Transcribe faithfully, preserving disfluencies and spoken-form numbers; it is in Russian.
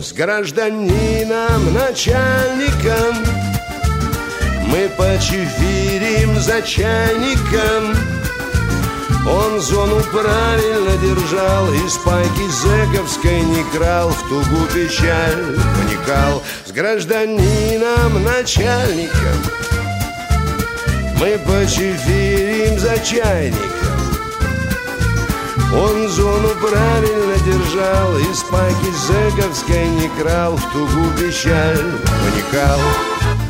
С гражданином начальником мы почефирим за чайником. Он зону правильно держал, из пайки зэковской не крал, в тугу печаль вникал. С гражданином начальником мы почефирим за чайником. Он зону правильно держал, из пайки зэковской не крал, в тугу печаль вникал.